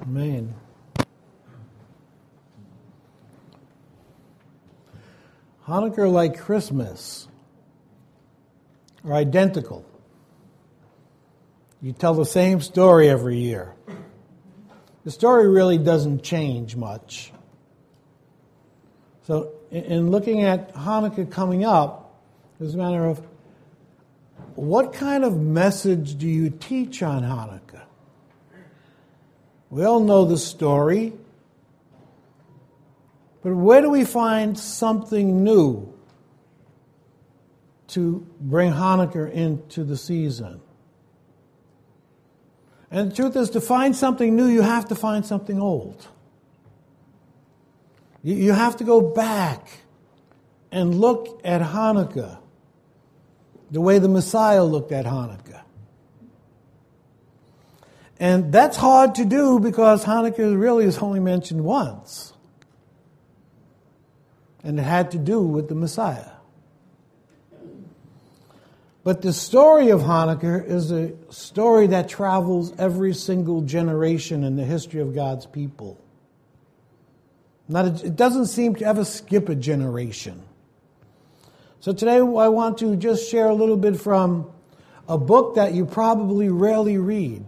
Amen. Hanukkah, like Christmas, are identical. You tell the same story every year. The story really doesn't change much. So in looking at Hanukkah coming up, it's a matter of what kind of message do you teach on Hanukkah? We all know the story, but where do we find something new to bring Hanukkah into the season? And the truth is, to find something new, you have to find something old. You have to go back and look at Hanukkah the way the Messiah looked at Hanukkah. And that's hard to do because Hanukkah really is only mentioned once. And it had to do with the Messiah. But the story of Hanukkah is a story that travels every single generation in the history of God's people. It doesn't seem to ever skip a generation. So today I want to just share a little bit from a book that you probably rarely read,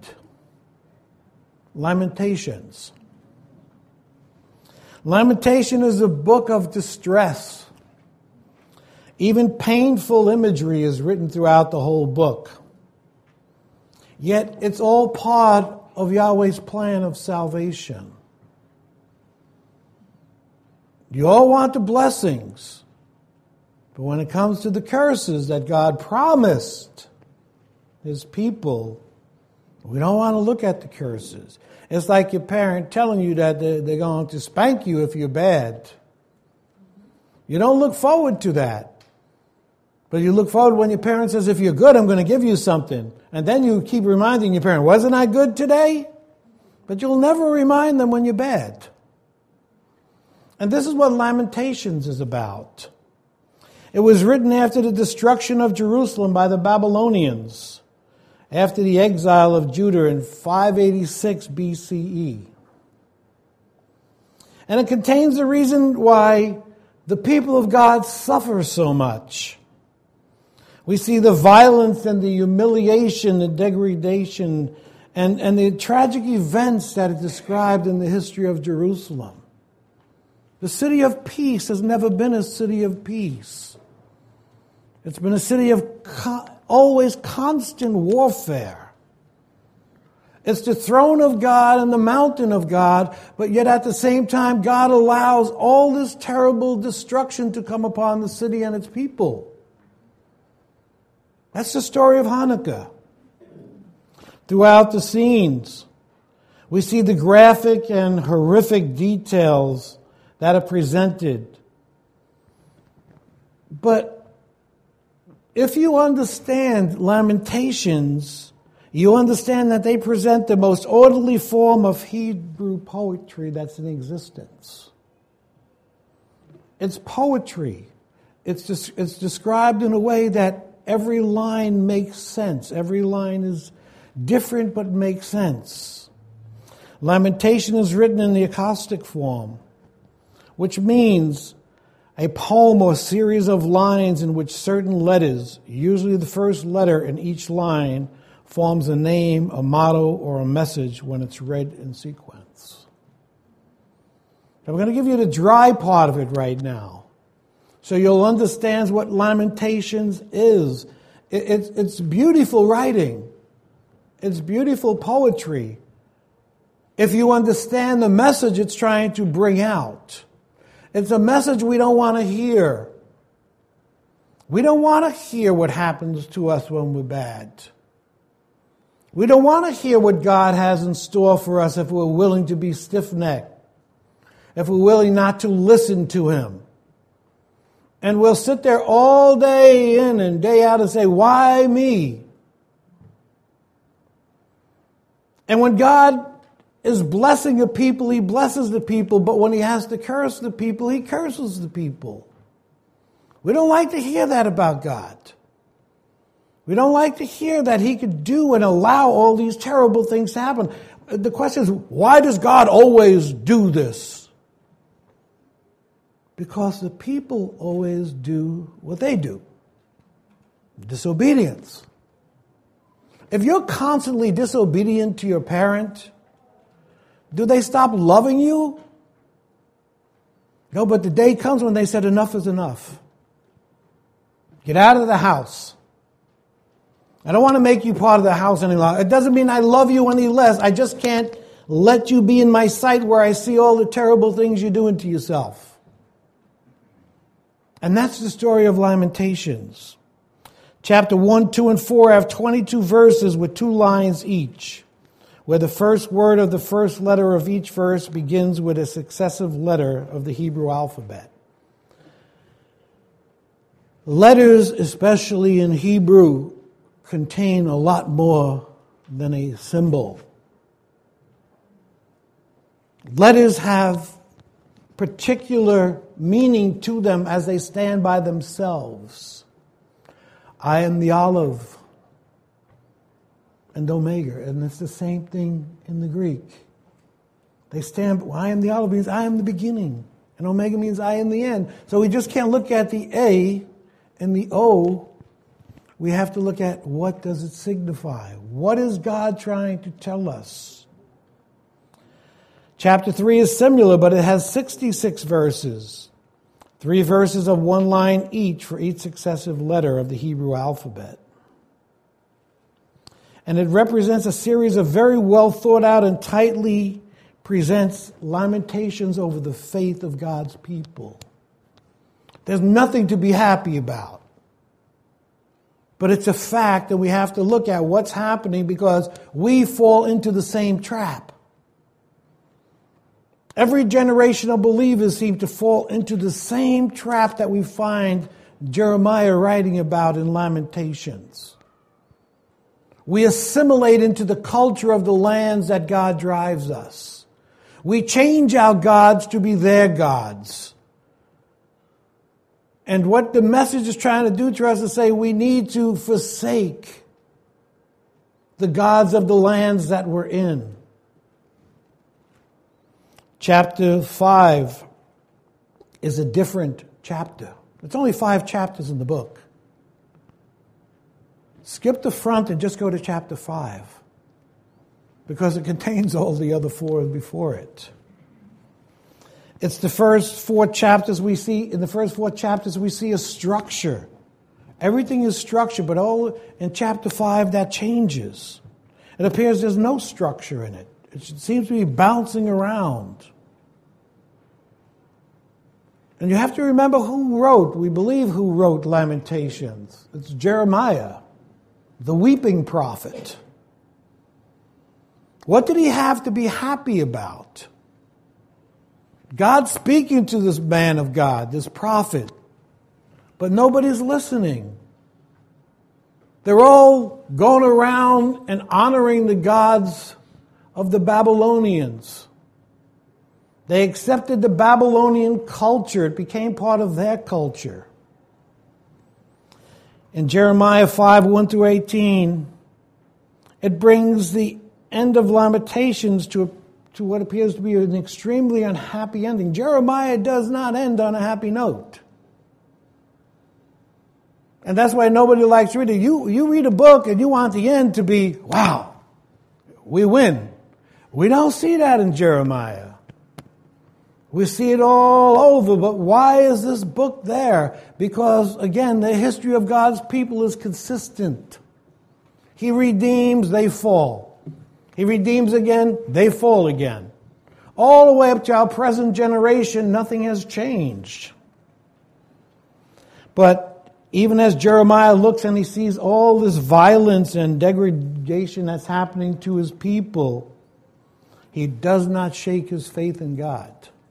Lamentations. Lamentation is a book of distress. Even painful imagery is written throughout the whole book. Yet it's all part of Yahweh's plan of salvation. You all want the blessings, but when it comes to the curses that God promised His people, we don't want to look at the curses. It's like your parent telling you that they're going to spank you if you're bad. You don't look forward to that. But you look forward when your parent says, if you're good, I'm going to give you something. And then you keep reminding your parent, wasn't I good today? But you'll never remind them when you're bad. And this is what Lamentations is about. It was written after the destruction of Jerusalem by the Babylonians, after the exile of Judah in 586 BCE. And it contains the reason why the people of God suffer so much. We see the violence and the humiliation, the degradation, and the tragic events that are described in the history of Jerusalem. The city of peace has never been a city of peace. It's been a city of always constant warfare. It's the throne of God and the mountain of God, but yet at the same time, God allows all this terrible destruction to come upon the city and its people. That's the story of Hanukkah. Throughout the scenes, we see the graphic and horrific details that are presented. But if you understand Lamentations, you understand that they present the most orderly form of Hebrew poetry that's in existence. It's poetry. It's described in a way that every line makes sense. Every line is different but makes sense. Lamentation is written in the acrostic form, which means a poem or series of lines in which certain letters, usually the first letter in each line, forms a name, a motto, or a message when it's read in sequence. I'm going to give you the dry part of it right now, so you'll understand what Lamentations is. It's beautiful writing. It's beautiful poetry. If you understand the message it's trying to bring out. It's a message we don't want to hear. We don't want to hear what happens to us when we're bad. We don't want to hear what God has in store for us if we're willing to be stiff-necked, if we're willing not to listen to Him. And we'll sit there all day in and day out and say, why me? And when God is blessing a people, He blesses the people, but when He has to curse the people, He curses the people. We don't like to hear that about God. We don't like to hear that He could do and allow all these terrible things to happen. The question is, why does God always do this? Because the people always do what they do. Disobedience. If you're constantly disobedient to your parent, do they stop loving you? No, but the day comes when they said enough is enough. Get out of the house. I don't want to make you part of the house any longer. It doesn't mean I love you any less. I just can't let you be in my sight where I see all the terrible things you're doing to yourself. And that's the story of Lamentations. Chapter 1, 2, and 4 have 22 verses with 2 lines each, where the first word of the first letter of each verse begins with a successive letter of the Hebrew alphabet. Letters, especially in Hebrew, contain a lot more than a symbol. Letters have particular meaning to them as they stand by themselves. I am the Aleph and Omega, and it's the same thing in the Greek. They stand, I am the Aleph means I am the beginning, and Omega means I am the end. So we just can't look at the A and the O. We have to look at what does it signify? What is God trying to tell us? Chapter 3 is similar, but it has 66 verses. 3 verses of 1 line each for each successive letter of the Hebrew alphabet. And it represents a series of very well thought out and tightly presents lamentations over the faith of God's people. There's nothing to be happy about. But it's a fact that we have to look at what's happening because we fall into the same trap. Every generation of believers seem to fall into the same trap that we find Jeremiah writing about in Lamentations. We assimilate into the culture of the lands that God drives us. We change our gods to be their gods. And what the message is trying to do to us is say we need to forsake the gods of the lands that we're in. Chapter 5 is a different chapter. It's only 5 chapters in the book. Skip the front and just go to chapter 5 because it contains all the other 4 before it. It's the first 4 chapters we see. In the first 4 chapters we see a structure. Everything is structured, but all in chapter 5 that changes. It appears there's no structure in it. It seems to be bouncing around. And you have to remember we believe who wrote Lamentations. It's Jeremiah, the weeping prophet. What did he have to be happy about? God's speaking to this man of God, this prophet, but nobody's listening. They're all going around and honoring the gods of the Babylonians. They accepted the Babylonian culture. It became part of their culture. In Jeremiah 5, 1 through 18, it brings the end of Lamentations to what appears to be an extremely unhappy ending. Jeremiah does not end on a happy note. And that's why nobody likes reading. You read a book and you want the end to be, wow, we win. We don't see that in Jeremiah. We see it all over, but why is this book there? Because, again, the history of God's people is consistent. He redeems, they fall. He redeems again, they fall again. All the way up to our present generation, nothing has changed. But even as Jeremiah looks and he sees all this violence and degradation that's happening to his people, he does not shake his faith in God.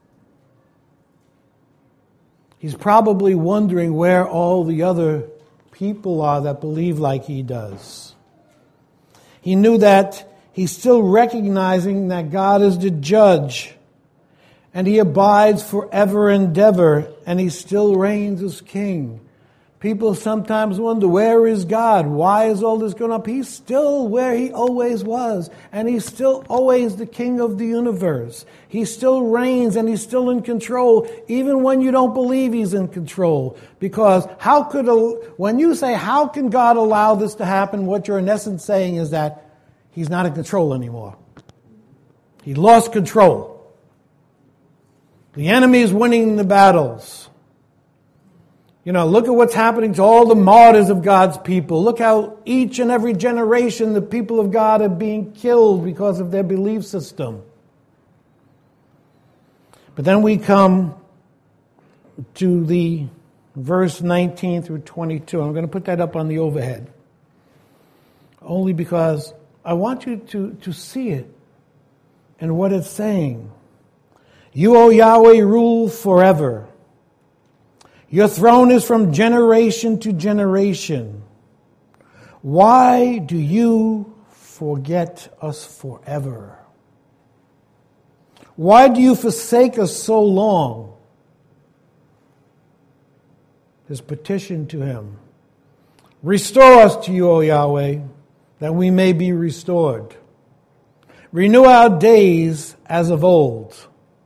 He's probably wondering where all the other people are that believe like he does. He knew that he's still recognizing that God is the judge, and he abides forever and ever, and he still reigns as king. People sometimes wonder, where is God? Why is all this going up? He's still where he always was. And he's still always the king of the universe. He still reigns and he's still in control, even when you don't believe he's in control. Because when you say, how can God allow this to happen? What you're in essence saying is that he's not in control anymore. He lost control. The enemy is winning the battles. Look at what's happening to all the martyrs of God's people. Look how each and every generation the people of God are being killed because of their belief system. But then we come to the verse 19 through 22. I'm going to put that up on the overhead. Only because I want you to see it and what it's saying. You, O Yahweh, rule forever. Your throne is from generation to generation. Why do you forget us forever? Why do you forsake us so long? His petition to him. Restore us to you, O Yahweh, that we may be restored. Renew our days as of old.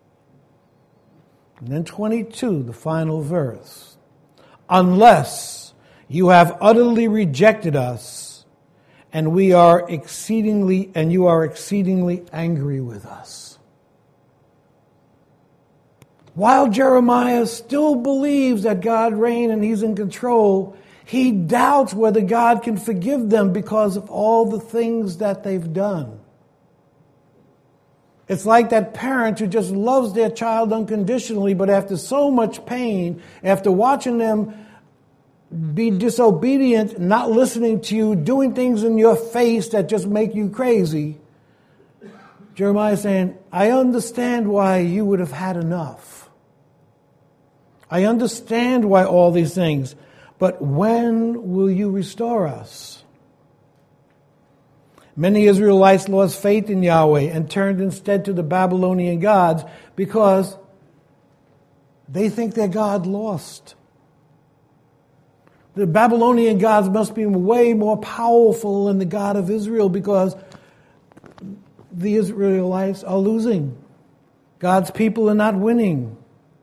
And then 22, the final verse. Unless you have utterly rejected us, and you are exceedingly angry with us. While Jeremiah still believes that God reigns and he's in control, he doubts whether God can forgive them because of all the things that they've done. It's like that parent who just loves their child unconditionally, but after so much pain, after watching them be disobedient, not listening to you, doing things in your face that just make you crazy, Jeremiah is saying, I understand why you would have had enough. I understand why all these things, but when will you restore us? Many Israelites lost faith in Yahweh and turned instead to the Babylonian gods because they think their God lost. The Babylonian gods must be way more powerful than the God of Israel because the Israelites are losing. God's people are not winning.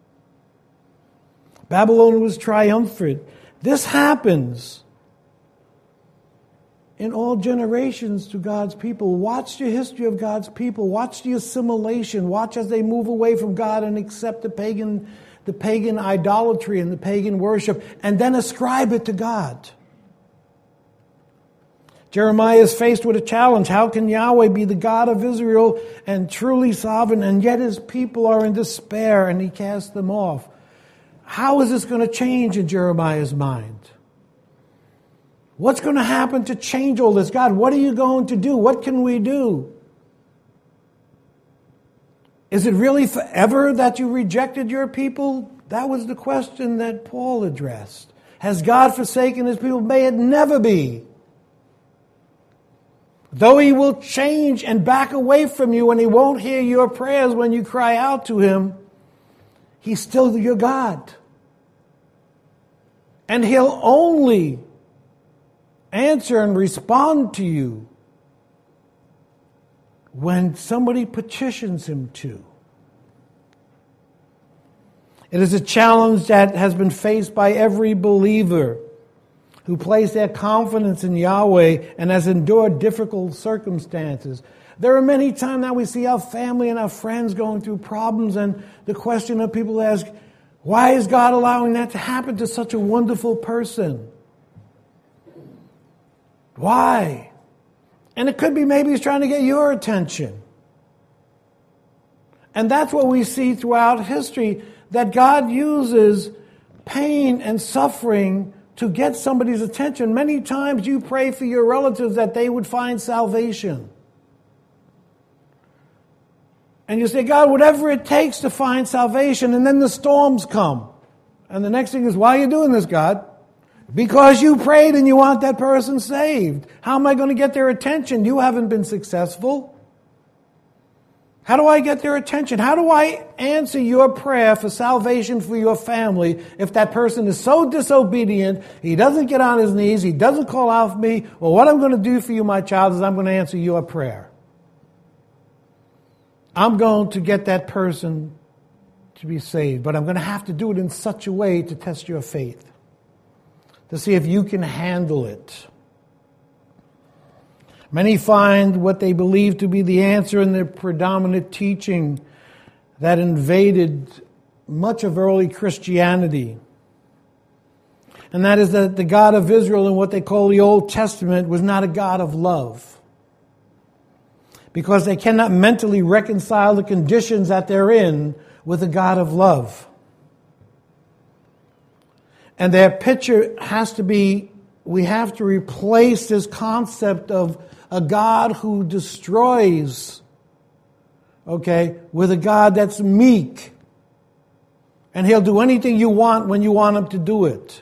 Babylon was triumphant. This happens in all generations to God's people. Watch the history of God's people. Watch the assimilation. Watch as they move away from God and accept the pagan idolatry and the pagan worship, and then ascribe it to God. Jeremiah is faced with a challenge. How can Yahweh be the God of Israel and truly sovereign, and yet his people are in despair and he casts them off? How is this going to change in Jeremiah's mind? What's going to happen to change all this? God, what are you going to do? What can we do? Is it really forever that you rejected your people? That was the question that Paul addressed. Has God forsaken his people? May it never be. Though he will change and back away from you and he won't hear your prayers when you cry out to him, he's still your God. And he'll only answer and respond to you when somebody petitions him to. It is a challenge that has been faced by every believer who place their confidence in Yahweh and has endured difficult circumstances. There are many times now we see our family and our friends going through problems, and the question that people ask, why is God allowing that to happen to such a wonderful person? Why? And it could be maybe he's trying to get your attention. And that's what we see throughout history, that God uses pain and suffering to get somebody's attention. Many times you pray for your relatives that they would find salvation. And you say, God, whatever it takes to find salvation, and then the storms come. And the next thing is, why are you doing this, God? Because you prayed and you want that person saved. How am I going to get their attention? You haven't been successful. How do I get their attention? How do I answer your prayer for salvation for your family if that person is so disobedient, he doesn't get on his knees, he doesn't call out for me? Well, what I'm going to do for you, my child, is I'm going to answer your prayer. I'm going to get that person to be saved, but I'm going to have to do it in such a way to test your faith, to see if you can handle it. Many find what they believe to be the answer in the predominant teaching that invaded much of early Christianity. And that is that the God of Israel in what they call the Old Testament was not a God of love. Because they cannot mentally reconcile the conditions that they're in with a God of love. And their picture has to be, we have to replace this concept of a God who destroys, with a God that's meek. And he'll do anything you want when you want him to do it.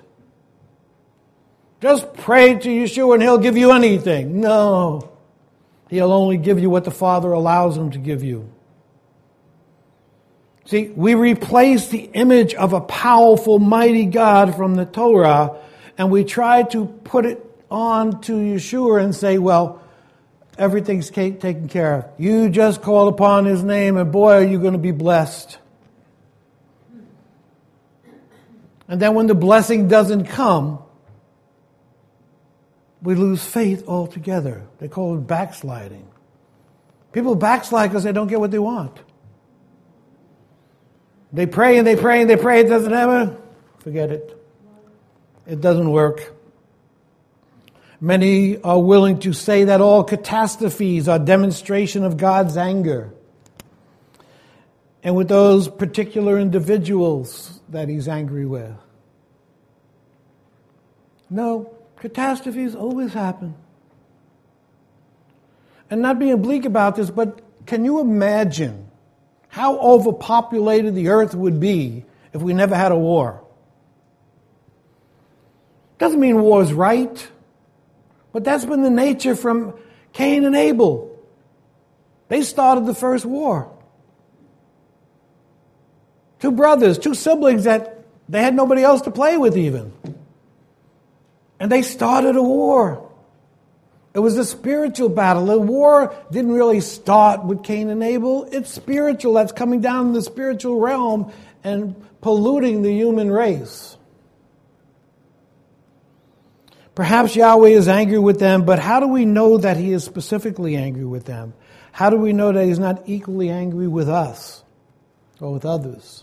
Just pray to Yeshua and he'll give you anything. No. He'll only give you what the Father allows him to give you. See, we replace the image of a powerful, mighty God from the Torah, and we try to put it on to Yeshua and say, well, everything's taken care of. You just call upon his name, and boy, are you going to be blessed. And then when the blessing doesn't come, we lose faith altogether. They call it backsliding. People backslide because they don't get what they want. They pray and they pray and they pray. It doesn't happen. Forget it. It doesn't work. Many are willing to say that all catastrophes are demonstration of God's anger. And with those particular individuals that he's angry with. No, catastrophes always happen. And not being bleak about this, but can you imagine how overpopulated the earth would be if we never had a war? Doesn't mean war is right. But that's been the nature from Cain and Abel. They started the first war. Two brothers, two siblings that they had nobody else to play with even. And they started a war. It was a spiritual battle. The war didn't really start with Cain and Abel. It's spiritual. That's coming down in the spiritual realm and polluting the human race. Perhaps Yahweh is angry with them, but how do we know that he is specifically angry with them? How do we know that he's not equally angry with us or with others?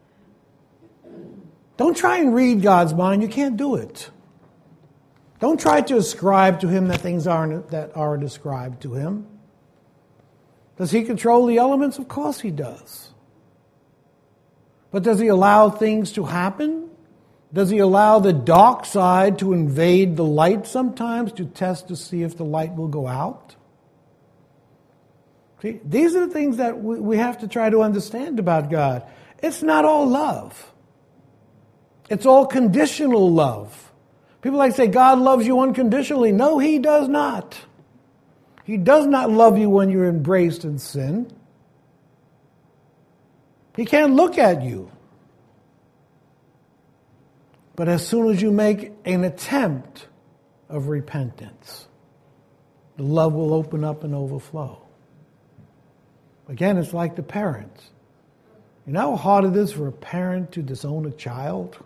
Don't try and read God's mind. You can't do it. Don't try to ascribe to him that things that are described to him. Does he control the elements? Of course he does. But does he allow things to happen? Does he allow the dark side to invade the light sometimes to test to see if the light will go out? See, these are the things that we have to try to understand about God. It's not all love. It's all conditional love. People like to say God loves you unconditionally. No, he does not. He does not love you when you're embraced in sin. He can't look at you. But as soon as you make an attempt of repentance, the love will open up and overflow. Again, it's like the parents. You know how hard it is for a parent to disown a child?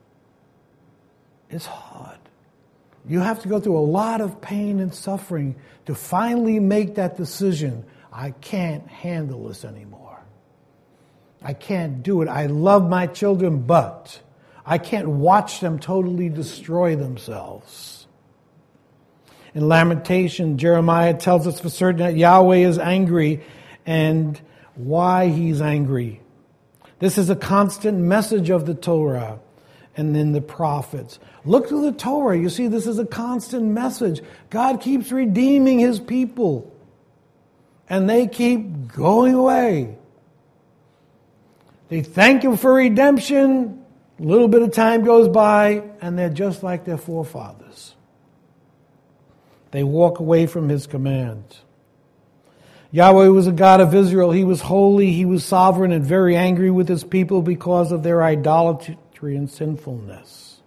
It's hard. You have to go through a lot of pain and suffering to finally make that decision. I can't handle this anymore. I can't do it. I love my children, but I can't watch them totally destroy themselves. In Lamentation, Jeremiah tells us for certain that Yahweh is angry and why he's angry. This is a constant message of the Torah and in the prophets. Look to the Torah. You see, this is a constant message. God keeps redeeming his people. And they keep going away. They thank him for redemption. A little bit of time goes by, and they're just like their forefathers. They walk away from his commands. Yahweh was a God of Israel. He was holy, He was sovereign, and very angry with His people because of their idolatry and sinfulness.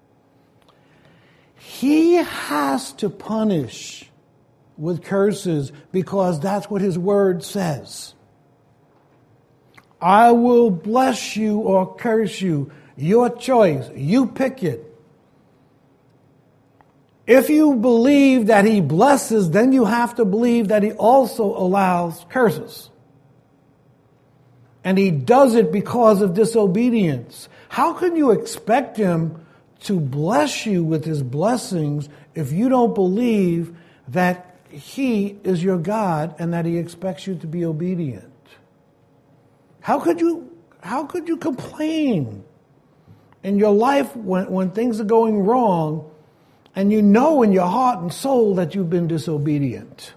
He has to punish with curses because that's what His word says. I will bless you or curse you. Your choice. You pick it. If you believe that He blesses, then you have to believe that He also allows curses. And He does it because of disobedience. How can you expect Him to bless you with His blessings if you don't believe that He is your God and that He expects you to be obedient? How could you complain in your life when things are going wrong and you know in your heart and soul that you've been disobedient?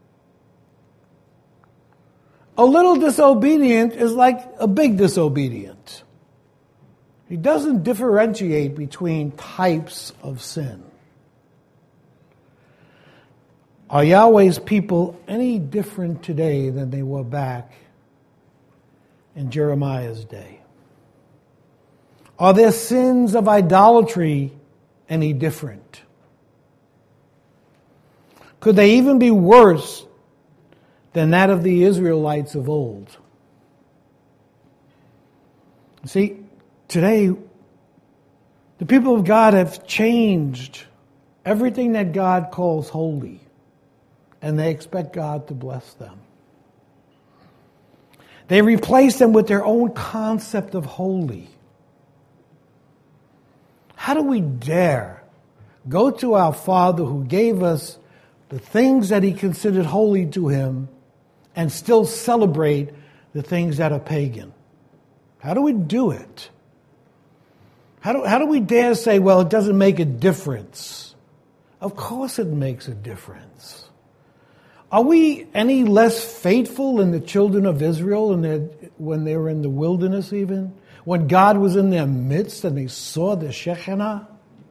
A little disobedient is like a big disobedient. He doesn't differentiate between types of sin. Are Yahweh's people any different today than they were back in Jeremiah's day? Are their sins of idolatry any different? Could they even be worse than that of the Israelites of old? See, today, the people of God have changed everything that God calls holy, and they expect God to bless them. They replace them with their own concept of holy. How do we dare go to our Father who gave us the things that He considered holy to Him and still celebrate the things that are pagan? How do we do it? How do we dare say, well, it doesn't make a difference? Of course it makes a difference. Are we any less faithful than the children of Israel when they were in the wilderness even? When God was in their midst and they saw the Shekinah?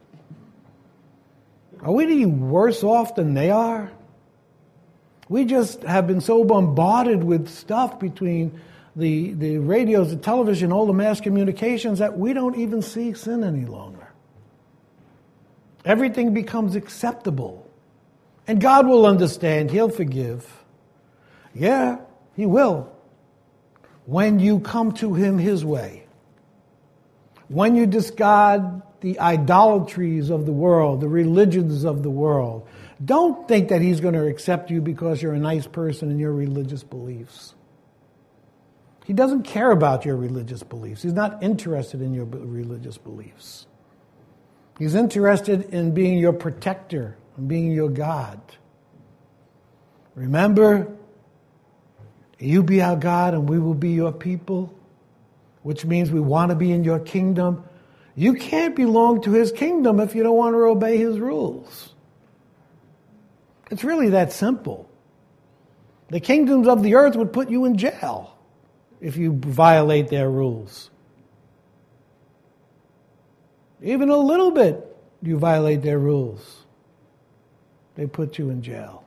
Are we any worse off than they are? We just have been so bombarded with stuff between the radios, the television, all the mass communications that we don't even see sin any longer. Everything becomes acceptable. And God will understand. He'll forgive. Yeah, He will. When you come to Him His way. When you discard the idolatries of the world, the religions of the world. Don't think that He's going to accept you because you're a nice person in your religious beliefs. He doesn't care about your religious beliefs. He's not interested in your religious beliefs. He's interested in being your protector and being your God. Remember, you be our God and we will be your people, which means we want to be in your kingdom. You can't belong to His kingdom if you don't want to obey His rules. It's really that simple. The kingdoms of the earth would put you in jail if you violate their rules. Even a little bit you violate their rules, they put you in jail.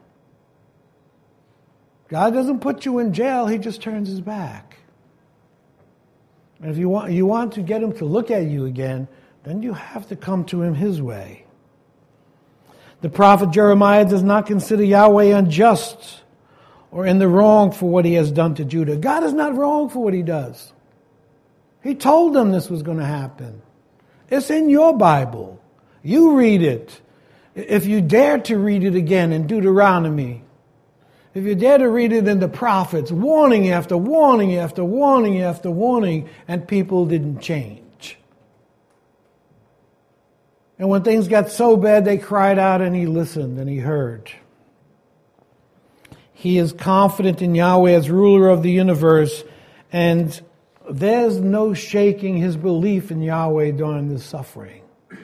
God doesn't put you in jail, He just turns His back. And if you want to get Him to look at you again, then you have to come to Him His way. The prophet Jeremiah does not consider Yahweh unjust or in the wrong for what He has done to Judah. God is not wrong for what He does. He told them this was going to happen. It's in your Bible. You read it. If you dare to read it again in Deuteronomy, if you dare to read it in the prophets, warning after warning after warning after warning, and people didn't change. And when things got so bad, they cried out and He listened and He heard. He is confident in Yahweh as ruler of the universe, and there's no shaking His belief in Yahweh during this suffering.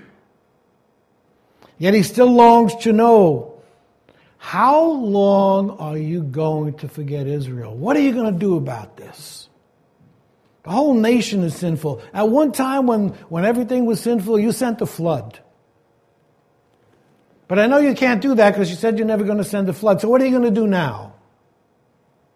Yet He still longs to know, how long are you going to forget Israel? What are you going to do about this? The whole nation is sinful. At one time when everything was sinful, you sent the flood. But I know you can't do that because you said you're never going to send a flood. So what are you going to do now?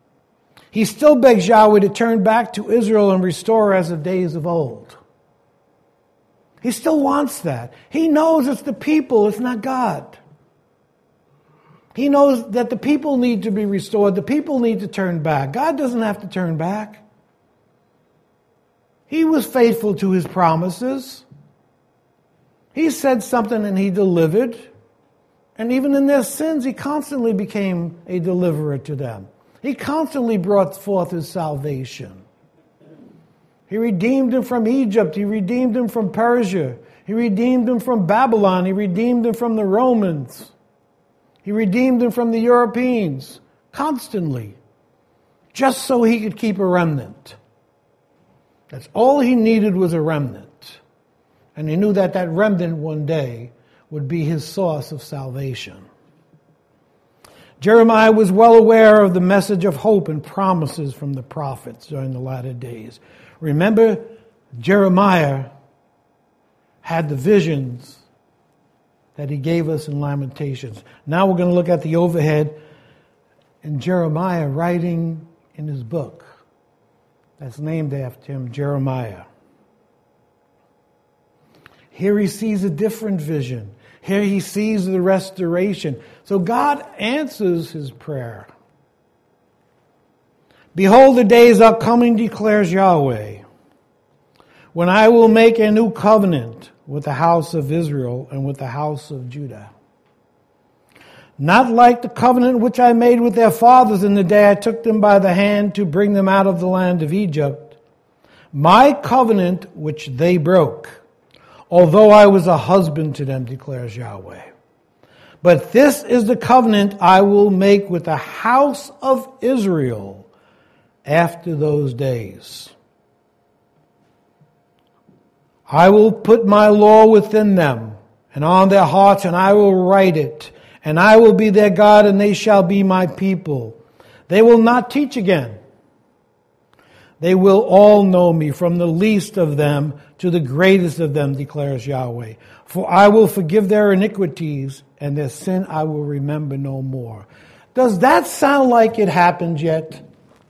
He still begs Yahweh to turn back to Israel and restore as the days of old. He still wants that. He knows it's the people, it's not God. He knows that the people need to be restored. The people need to turn back. God doesn't have to turn back. He was faithful to his promises. He said something and he delivered. And even in their sins, he constantly became a deliverer to them. He constantly brought forth his salvation. He redeemed them from Egypt. He redeemed them from Persia. He redeemed them from Babylon. He redeemed them from the Romans. He redeemed them from the Europeans. Constantly. Just so he could keep a remnant. That's all he needed, was a remnant. And he knew that that remnant one day would be his source of salvation. Jeremiah was well aware of the message of hope and promises from the prophets during the latter days. Remember, Jeremiah had the visions that he gave us in Lamentations. Now we're going to look at the overhead in Jeremiah writing in his book that's named after him, Jeremiah. Here he sees a different vision. Here he sees the restoration. So God answers his prayer. Behold, the days are coming, declares Yahweh, when I will make a new covenant with the house of Israel and with the house of Judah. Not like the covenant which I made with their fathers in the day I took them by the hand to bring them out of the land of Egypt. My covenant which they broke, although I was a husband to them, declares Yahweh. But this is the covenant I will make with the house of Israel after those days. I will put my law within them and on their hearts, and I will write it. And I will be their God, and they shall be my people. They will not teach again. They will all know me, from the least of them to the greatest of them, declares Yahweh. For I will forgive their iniquities, and their sin I will remember no more. Does that sound like it happened yet?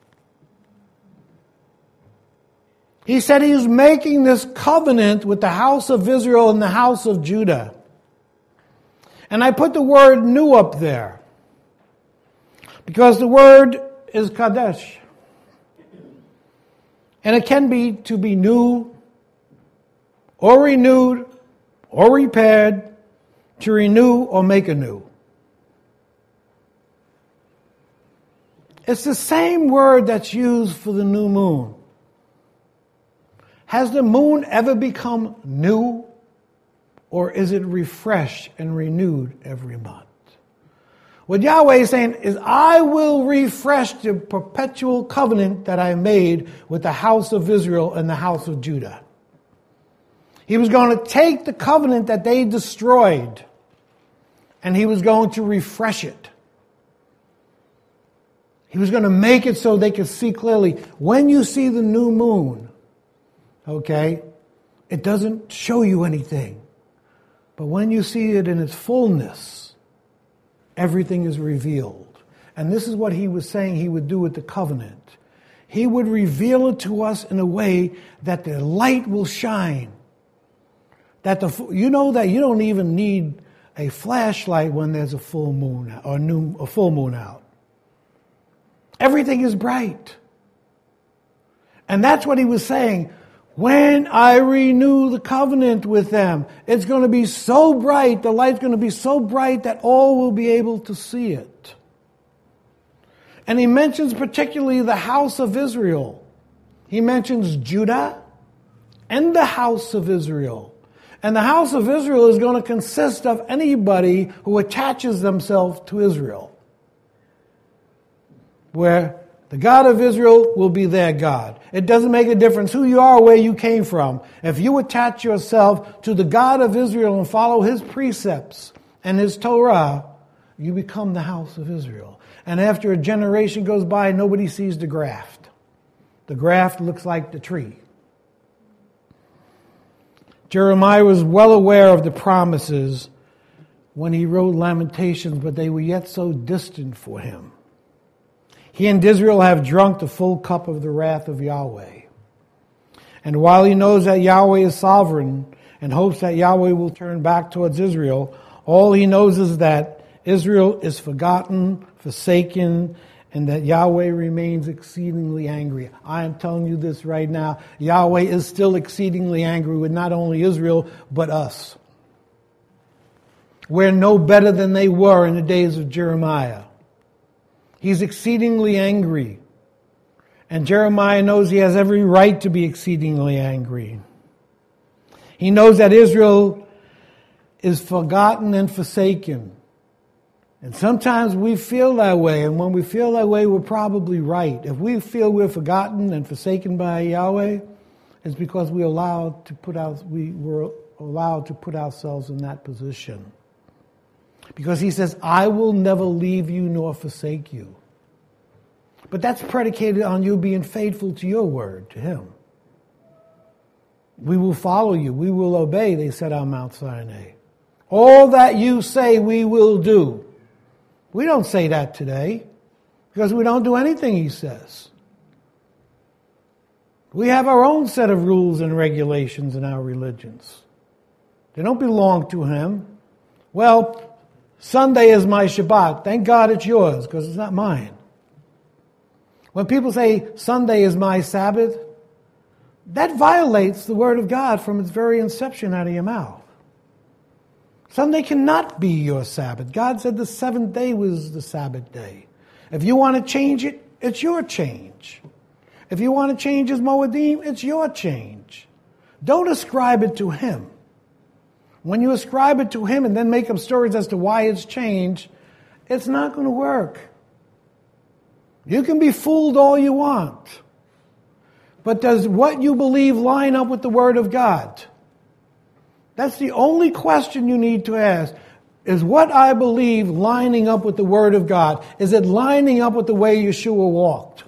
He said he was making this covenant with the house of Israel and the house of Judah. And I put the word new up there, because the word is Kadesh. And it can be to be new, or renewed, or repaired, to renew or make anew. It's the same word that's used for the new moon. Has the moon ever become new, or is it refreshed and renewed every month? What Yahweh is saying is, I will refresh the perpetual covenant that I made with the house of Israel and the house of Judah. He was going to take the covenant that they destroyed, and he was going to refresh it. He was going to make it so they could see clearly. When you see the new moon, okay, it doesn't show you anything. But when you see it in its fullness, everything is revealed. And this is what he was saying he would do with the covenant. He would reveal it to us in a way that the light will shine. That you know that you don't even need a flashlight when there's a full moon or a full moon out. Everything is bright. And that's what he was saying. When I renew the covenant with them, it's going to be so bright, the light's going to be so bright that all will be able to see it. And he mentions particularly the house of Israel. He mentions Judah and the house of Israel. And the house of Israel is going to consist of anybody who attaches themselves to Israel. Where the God of Israel will be their God. It doesn't make a difference who you are or where you came from. If you attach yourself to the God of Israel and follow his precepts and his Torah, you become the house of Israel. And after a generation goes by, nobody sees the graft. The graft looks like the tree. Jeremiah was well aware of the promises when he wrote Lamentations, but they were yet so distant for him. He and Israel have drunk the full cup of the wrath of Yahweh. And while he knows that Yahweh is sovereign and hopes that Yahweh will turn back towards Israel, all he knows is that Israel is forgotten, forsaken, and that Yahweh remains exceedingly angry. I am telling you this right now. Yahweh is still exceedingly angry with not only Israel, but us. We're no better than they were in the days of Jeremiah. He's exceedingly angry. And Jeremiah knows he has every right to be exceedingly angry. He knows that Israel is forgotten and forsaken. And sometimes we feel that way, and when we feel that way, we're probably right. If we feel we're forgotten and forsaken by Yahweh, it's because we were allowed to put ourselves in that position. Because he says, I will never leave you nor forsake you. But that's predicated on you being faithful to your word, to him. We will follow you. We will obey, they said on Mount Sinai. All that you say we will do. We don't say that today because we don't do anything he says. We have our own set of rules and regulations in our religions. They don't belong to him. Well, Sunday is my Shabbat. Thank God it's yours because it's not mine. When people say Sunday is my Sabbath, that violates the word of God from its very inception out of your mouth. Sunday cannot be your Sabbath. God said the seventh day was the Sabbath day. If you want to change it, it's your change. If you want to change his Moedim, it's your change. Don't ascribe it to him. When you ascribe it to him and then make up stories as to why it's changed, it's not going to work. You can be fooled all you want. But does what you believe line up with the Word of God? That's the only question you need to ask. Is what I believe lining up with the Word of God? Is it lining up with the way Yeshua walked?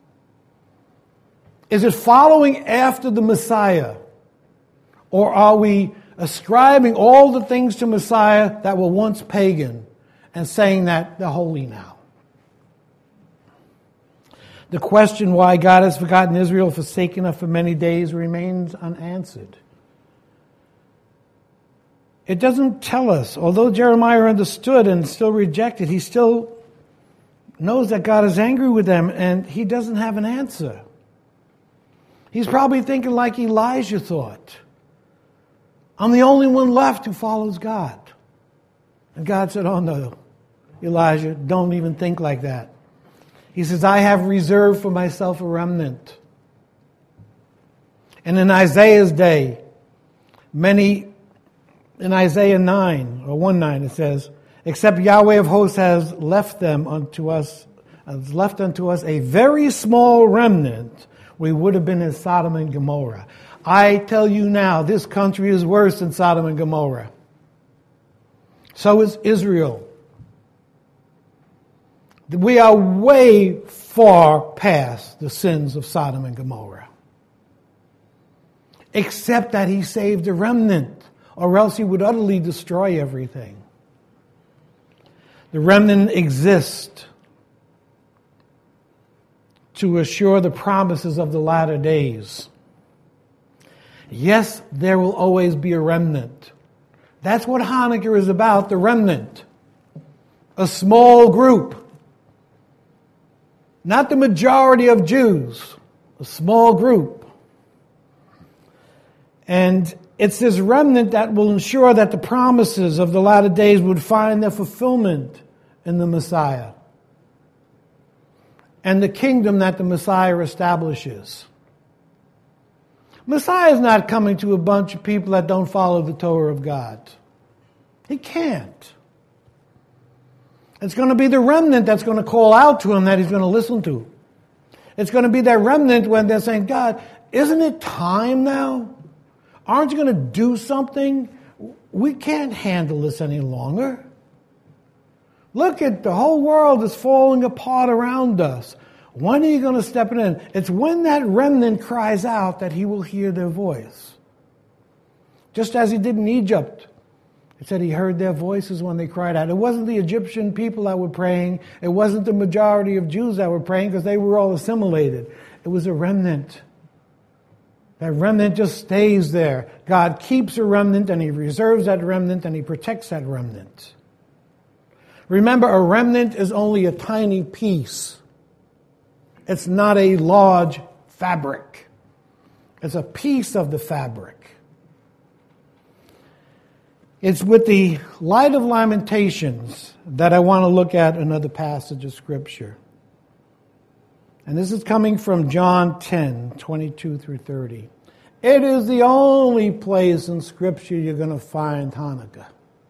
Is it following after the Messiah? Or are we ascribing all the things to Messiah that were once pagan and saying that they're holy now? The question why God has forgotten Israel, forsaken her for many days, remains unanswered. It doesn't tell us, although Jeremiah understood and still rejected, he still knows that God is angry with them and he doesn't have an answer. He's probably thinking like Elijah thought. I'm the only one left who follows God. And God said, oh no, Elijah, don't even think like that. He says, I have reserved for myself a remnant. And in Isaiah's day, in Isaiah 9, or 1:9, it says, except Yahweh of hosts has left unto us a very small remnant, we would have been in Sodom and Gomorrah. I tell you now, this country is worse than Sodom and Gomorrah. So is Israel. We are way far past the sins of Sodom and Gomorrah. Except that he saved a remnant, or else he would utterly destroy everything. The remnant exists to assure the promises of the latter days. Yes, there will always be a remnant. That's what Hanukkah is about, the remnant. A small group. Not the majority of Jews, a small group. And it's this remnant that will ensure that the promises of the latter days would find their fulfillment in the Messiah and the kingdom that the Messiah establishes. Messiah is not coming to a bunch of people that don't follow the Torah of God. He can't. It's going to be the remnant that's going to call out to him that he's going to listen to. It's going to be that remnant when they're saying, God, isn't it time now? Aren't you going to do something? We can't handle this any longer. Look at the whole world is falling apart around us. When are you going to step in? It's when that remnant cries out that he will hear their voice. Just as he did in Egypt. It said he heard their voices when they cried out. It wasn't the Egyptian people that were praying. It wasn't the majority of Jews that were praying because they were all assimilated. It was a remnant. That remnant just stays there. God keeps a remnant and he reserves that remnant and he protects that remnant. Remember, a remnant is only a tiny piece. It's not a large fabric. It's a piece of the fabric. It's with the light of Lamentations that I want to look at another passage of Scripture. And this is coming from John 10, 22 through 30. It is the only place in Scripture you're going to find Hanukkah.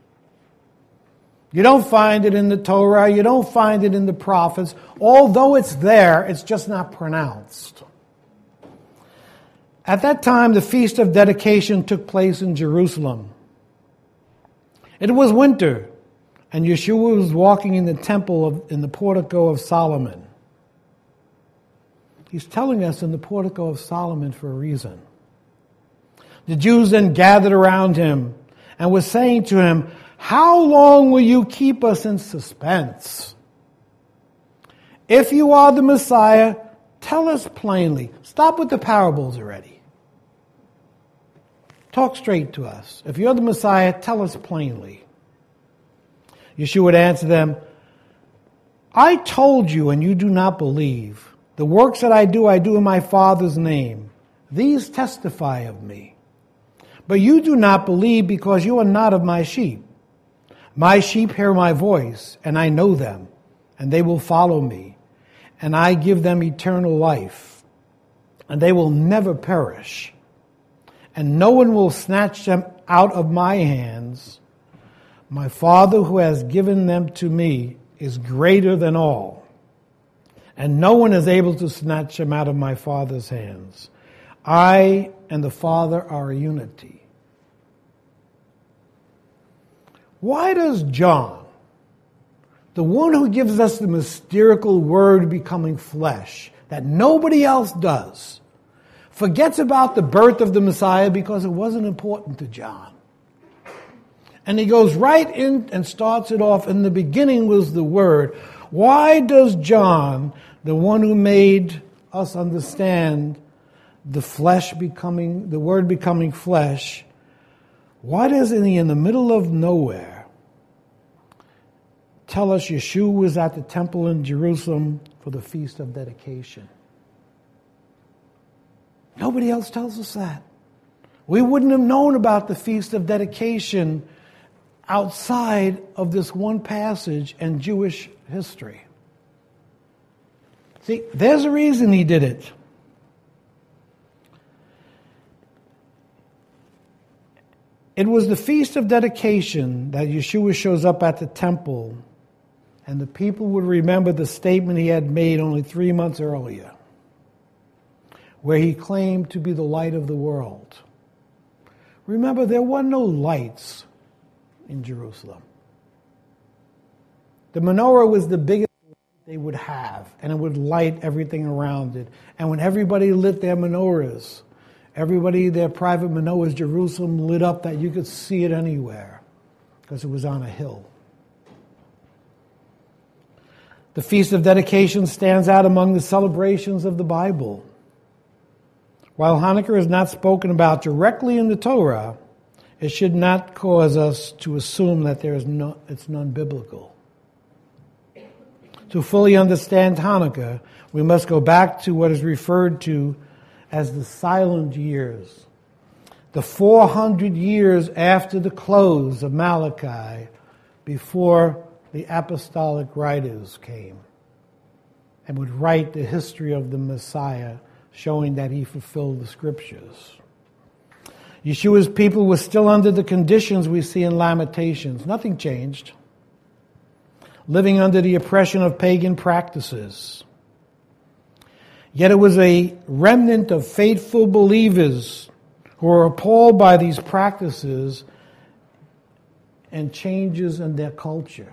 You don't find it in the Torah. You don't find it in the prophets. Although it's there, it's just not pronounced. At that time, the Feast of Dedication took place in Jerusalem. It was winter, and Yeshua was walking in the temple in the portico of Solomon. He's telling us in the portico of Solomon for a reason. The Jews then gathered around him and were saying to him, "How long will you keep us in suspense? If you are the Messiah, tell us plainly." Stop with the parables already. Talk straight to us. If you're the Messiah, tell us plainly. Yeshua would answer them, "I told you and you do not believe. The works that I do in my Father's name. These testify of me. But you do not believe because you are not of my sheep. My sheep hear my voice, and I know them, and they will follow me. And I give them eternal life, and they will never perish. And no one will snatch them out of my hands. My Father who has given them to me is greater than all, and no one is able to snatch them out of my Father's hands. I and the Father are a unity." Why does John, the one who gives us the mystical word becoming flesh, that nobody else does, forgets about the birth of the Messiah because it wasn't important to John? And he goes right in and starts it off. In the beginning was the Word. Why does John, the one who made us understand the Word becoming flesh, why doesn't he in the middle of nowhere tell us Yeshua was at the temple in Jerusalem for the Feast of Dedication? Nobody else tells us that. We wouldn't have known about the Feast of Dedication outside of this one passage and Jewish history. See, there's a reason he did it. It was the Feast of Dedication that Yeshua shows up at the temple, and the people would remember the statement he had made only 3 months earlier, where he claimed to be the light of the world. Remember, there were no lights in Jerusalem. The menorah was the biggest they would have, and it would light everything around it. And when everybody lit their menorahs, their private menorahs, Jerusalem lit up that you could see it anywhere because it was on a hill. The Feast of Dedication stands out among the celebrations of the Bible. While Hanukkah is not spoken about directly in the Torah, it should not cause us to assume that it's non-biblical. To fully understand Hanukkah, we must go back to what is referred to as the silent years. The 400 years after the close of Malachi, before the apostolic writers came and would write the history of the Messiah, showing that he fulfilled the Scriptures. Yeshua's people were still under the conditions we see in Lamentations. Nothing changed. Living under the oppression of pagan practices. Yet it was a remnant of faithful believers who were appalled by these practices and changes in their culture.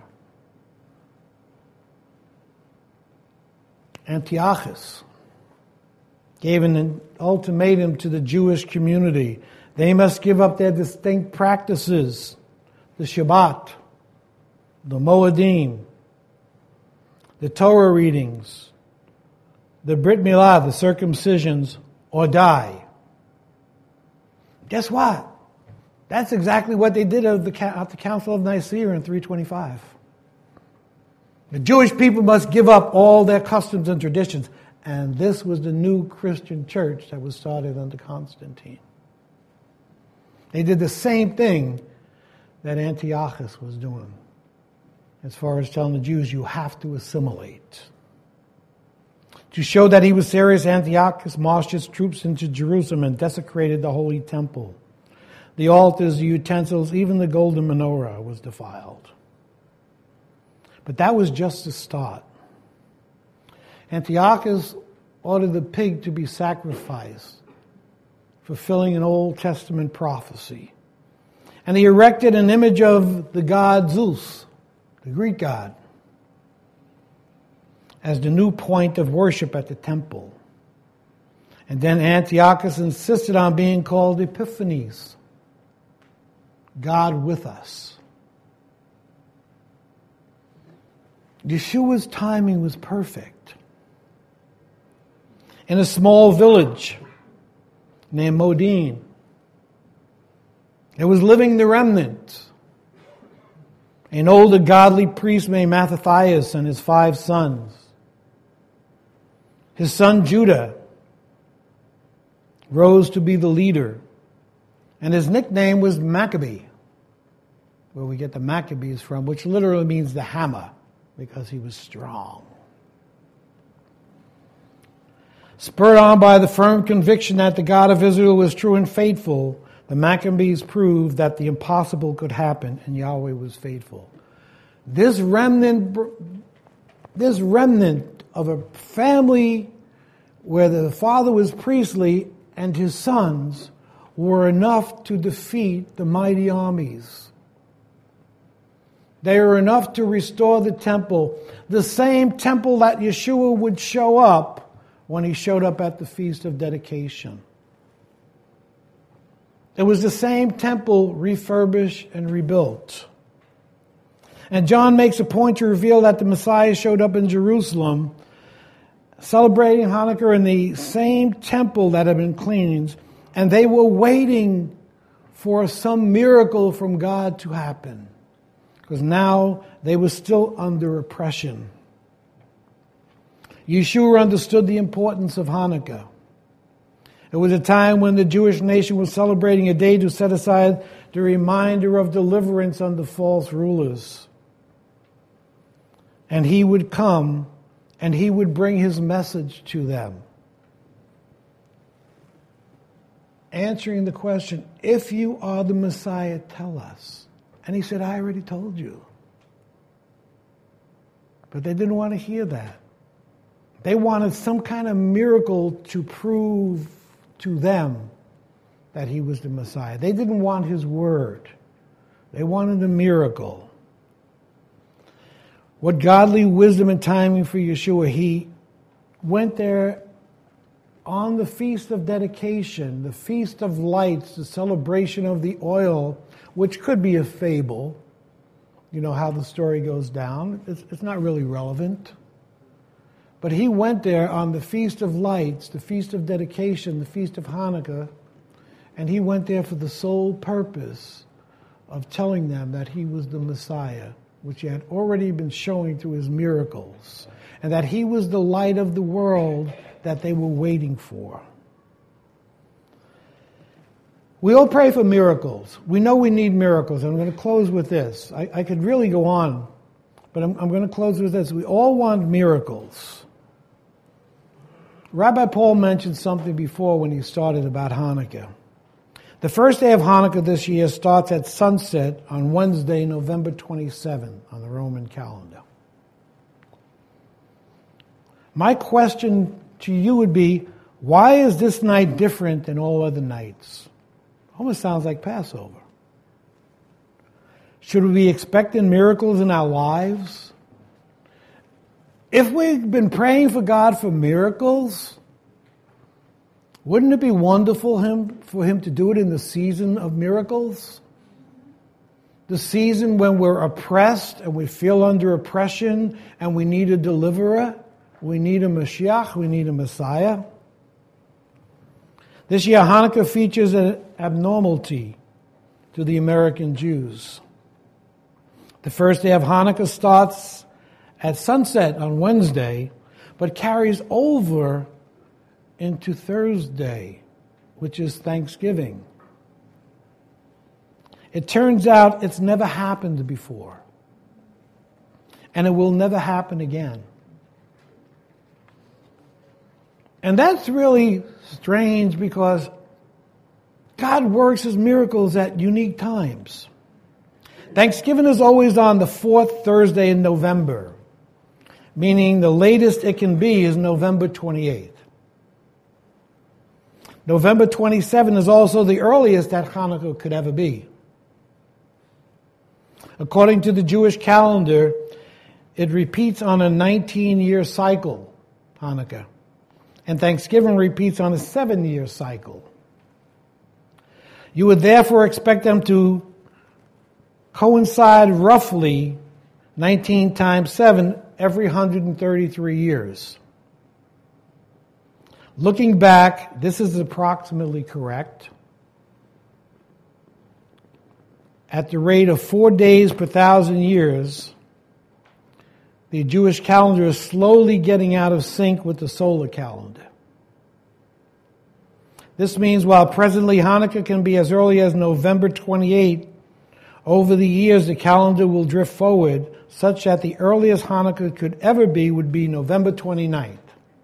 Antiochus gave an ultimatum to the Jewish community. They must give up their distinct practices, the Shabbat, the Moedim, the Torah readings, the Brit Milah, the circumcisions, or die. Guess what? That's exactly what they did at the Council of Nicaea in 325. The Jewish people must give up all their customs and traditions. And this was the new Christian church that was started under Constantine. They did the same thing that Antiochus was doing, as far as telling the Jews, you have to assimilate. To show that he was serious, Antiochus marched his troops into Jerusalem and desecrated the holy temple. The altars, the utensils, even the golden menorah was defiled. But that was just the start. Antiochus ordered the pig to be sacrificed, fulfilling an Old Testament prophecy. And he erected an image of the god Zeus, the Greek god, as the new point of worship at the temple. And then Antiochus insisted on being called Epiphanes, God with us. Yeshua's timing was perfect. In a small village named Modin, there was living the remnant, an older godly priest named Mattathias and his 5 sons. His son Judah rose to be the leader, and his nickname was Maccabee, where we get the Maccabees from, which literally means the hammer, because he was strong. Spurred on by the firm conviction that the God of Israel was true and faithful, the Maccabees proved that the impossible could happen, and Yahweh was faithful. This remnant of a family where the father was priestly and his sons were enough to defeat the mighty armies. They were enough to restore the temple, the same temple that Yeshua would show up when he showed up at the Feast of Dedication. It was the same temple refurbished and rebuilt. And John makes a point to reveal that the Messiah showed up in Jerusalem, celebrating Hanukkah in the same temple that had been cleansed, and they were waiting for some miracle from God to happen, because now they were still under oppression. Yeshua understood the importance of Hanukkah. It was a time when the Jewish nation was celebrating a day to set aside the reminder of deliverance under false rulers. And he would come and he would bring his message to them, answering the question, if you are the Messiah, tell us. And he said, I already told you. But they didn't want to hear that. They wanted some kind of miracle to prove to them that he was the Messiah. They didn't want his word. They wanted a miracle. What godly wisdom and timing for Yeshua. He went there on the Feast of Dedication, the Feast of Lights, the celebration of the oil, which could be a fable. You know how the story goes down. It's not really relevant. But he went there on the Feast of Lights, the Feast of Dedication, the Feast of Hanukkah, and he went there for the sole purpose of telling them that he was the Messiah, which he had already been showing through his miracles, and that he was the light of the world that they were waiting for. We all pray for miracles. We know we need miracles. I'm going to close with this. I could really go on, but I'm going to close with this. We all want miracles. Rabbi Paul mentioned something before when he started about Hanukkah. The first day of Hanukkah this year starts at sunset on Wednesday, November 27 on the Roman calendar. My question to you would be, why is this night different than all other nights? Almost sounds like Passover. Should we be expecting miracles in our lives? If we've been praying for God for miracles, wouldn't it be wonderful for him to do it in the season of miracles? the season when we're oppressed and we feel under oppression and we need a deliverer. We need a Mashiach. We need a Messiah. This year, Hanukkah features an abnormality to the American Jews. The first day of Hanukkah starts at sunset on Wednesday, but carries over into Thursday, which is Thanksgiving. It turns out it's never happened before, and it will never happen again. And that's really strange because God works His miracles at unique times. Thanksgiving is always on the fourth Thursday in November, meaning the latest it can be is November 28th. November 27th is also the earliest that Hanukkah could ever be. According to the Jewish calendar, it repeats on a 19-year cycle, Hanukkah. And Thanksgiving repeats on a 7-year cycle. You would therefore expect them to coincide roughly 19 times 7 every 133 years. Looking back, this is approximately correct. At the rate of 4 days per 1,000 years, the Jewish calendar is slowly getting out of sync with the solar calendar. This means while presently Hanukkah can be as early as November 28, over the years the calendar will drift forward such that the earliest Hanukkah could ever be would be November 29th.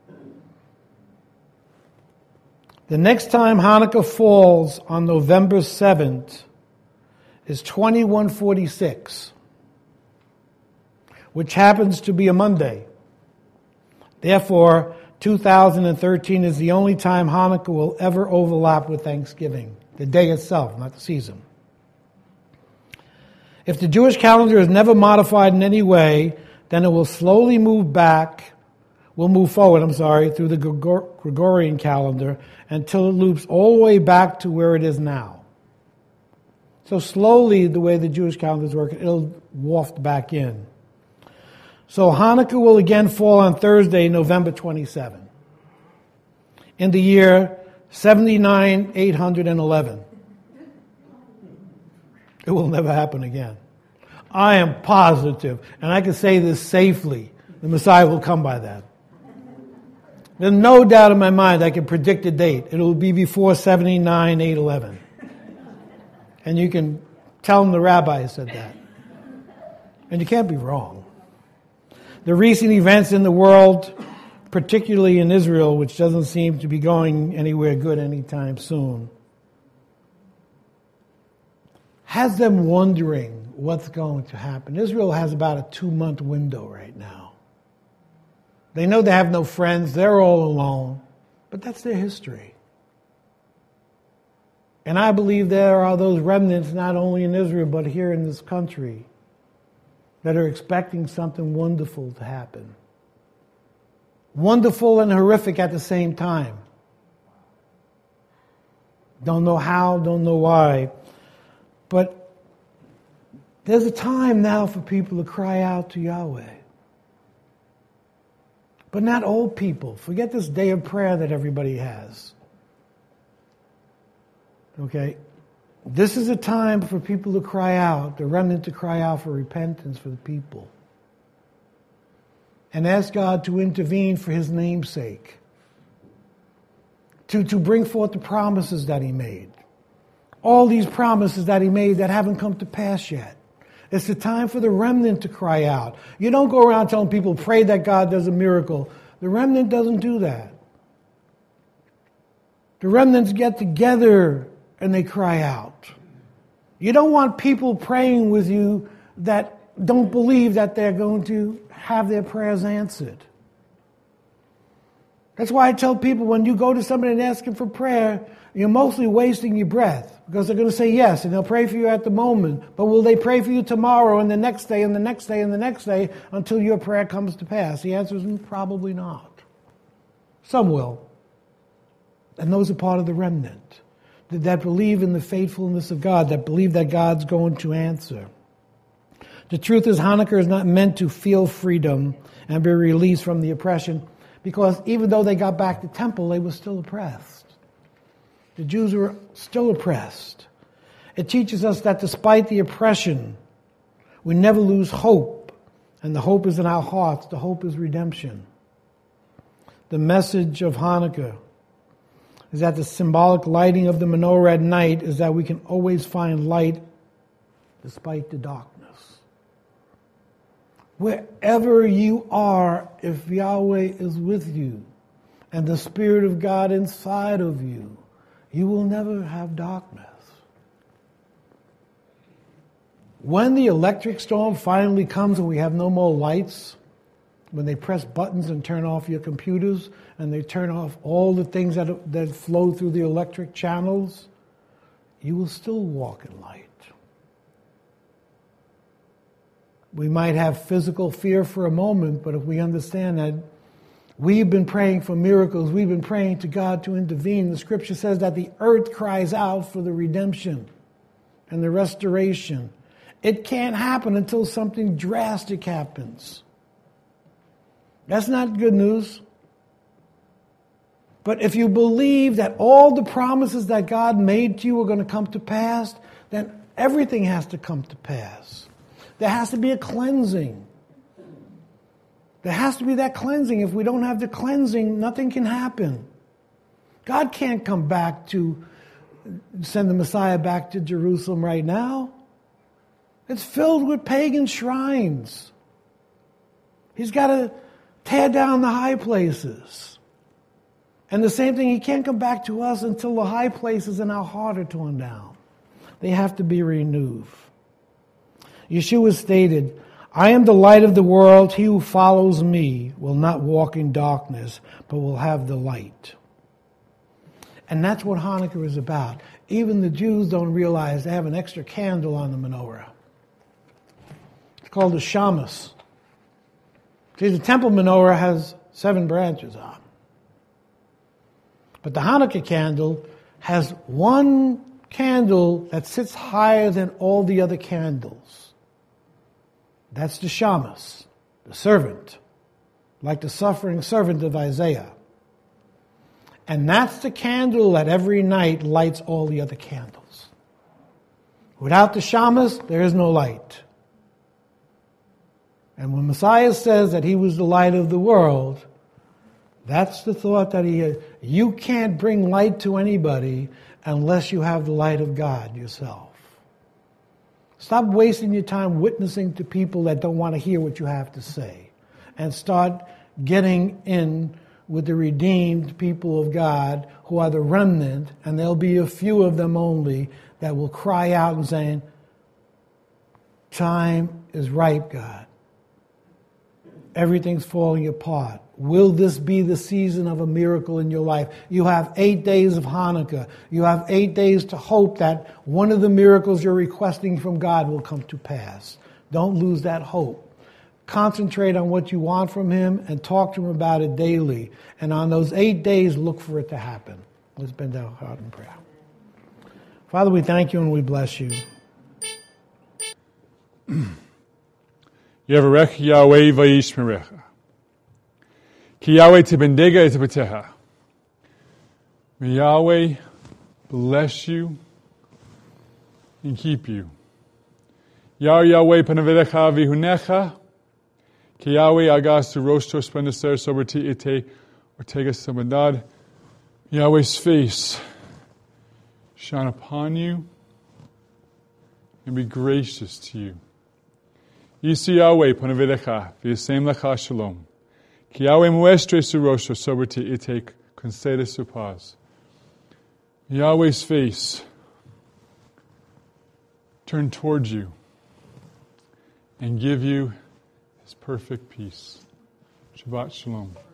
The next time Hanukkah falls on November 7th is 2146, which happens to be a Monday. Therefore, 2013 is the only time Hanukkah will ever overlap with Thanksgiving, the day itself, not the season. If the Jewish calendar is never modified in any way, then it will slowly move forward through the Gregorian calendar until it loops all the way back to where it is now. So slowly, the way the Jewish calendar is working, it'll waft back in. So Hanukkah will again fall on Thursday, November 27, in the year 79,811. It will never happen again. I am positive, and I can say this safely, the Messiah will come by that. There's no doubt in my mind I can predict a date. It will be before 79,811. And you can tell them the rabbi said that. And you can't be wrong. The recent events in the world, particularly in Israel, which doesn't seem to be going anywhere good anytime soon, has them wondering what's going to happen. Israel has about a 2-month window right now. They know they have no friends. They're all alone. But that's their history. And I believe there are those remnants, not only in Israel, but here in this country, that are expecting something wonderful to happen. Wonderful and horrific at the same time. Don't know how, don't know why. But there's a time now for people to cry out to Yahweh. But not old people. Forget this day of prayer that everybody has. Okay? This is a time for people to cry out, the remnant to cry out for repentance for the people. And ask God to intervene for His name's sake. To bring forth the promises that He made. All these promises that He made that haven't come to pass yet. It's the time for the remnant to cry out. You don't go around telling people, pray that God does a miracle. The remnant doesn't do that. The remnants get together and they cry out. You don't want people praying with you that don't believe that they're going to have their prayers answered. That's why I tell people when you go to somebody and ask them for prayer, you're mostly wasting your breath because they're going to say yes and they'll pray for you at the moment. But will they pray for you tomorrow and the next day and the next day and the next day until your prayer comes to pass? The answer is probably not. Some will. And those are part of the remnant. that believe in the faithfulness of God, that believe that God's going to answer. The truth is, Hanukkah is not meant to feel freedom and be released from the oppression, because even though they got back to temple, they were still oppressed. The Jews were still oppressed. It teaches us that despite the oppression, we never lose hope, and the hope is in our hearts. The hope is redemption. The message of Hanukkah is that the symbolic lighting of the menorah at night is that we can always find light despite the darkness. Wherever you are, if Yahweh is with you and the Spirit of God inside of you, you will never have darkness. When the electric storm finally comes and we have no more lights, when they press buttons and turn off your computers and they turn off all the things that flow through the electric channels, you will still walk in light. We might have physical fear for a moment, but if we understand that we've been praying for miracles, we've been praying to God to intervene. The scripture says that the earth cries out for the redemption and the restoration. It can't happen until something drastic happens. That's not good news. But if you believe that all the promises that God made to you are going to come to pass, then everything has to come to pass. There has to be a cleansing. There has to be that cleansing. If we don't have the cleansing, nothing can happen. God can't come back to send the Messiah back to Jerusalem right now. It's filled with pagan shrines. He's got to tear down the high places. And the same thing, he can't come back to us until the high places in our heart are torn down. They have to be renewed. Yeshua stated, I am the light of the world. He who follows me will not walk in darkness, but will have the light. And that's what Hanukkah is about. Even the Jews don't realize they have an extra candle on the menorah. It's called the shamus. See, the temple menorah has 7 branches on. But the Hanukkah candle has one candle that sits higher than all the other candles. That's the shamus, the servant, like the suffering servant of Isaiah. And that's the candle that every night lights all the other candles. Without the shamus, there is no light. And when Messiah says that he was the light of the world, that's the thought that he had. You can't bring light to anybody unless you have the light of God yourself. Stop wasting your time witnessing to people that don't want to hear what you have to say. And start getting in with the redeemed people of God who are the remnant, and there'll be a few of them only that will cry out and saying, time is ripe, God. Everything's falling apart. Will this be the season of a miracle in your life? You have 8 days of Hanukkah. You have 8 days to hope that one of the miracles you're requesting from God will come to pass. Don't lose that hope. Concentrate on what you want from Him and talk to Him about it daily. And on those 8 days, look for it to happen. Let's bend our heart in prayer. Father, we thank you and we bless you. Yevarech Yahweh vayishmerecha. Ki Yahweh tibendega et beteha. May Yahweh bless you and keep you. Yar Yahweh panavedecha vihunecha. Ki Yahweh agas tu rosh tospendeser soberti ite ortega sabandad. Yahweh's face shine upon you and be gracious to you. Yisi Yahweh panavedecha v'yasem lecha shalom. Ki Yahweh muestre su rosh soberti ite concede su paz. Yahweh's face turn towards you and give you His perfect peace. Shabbat shalom.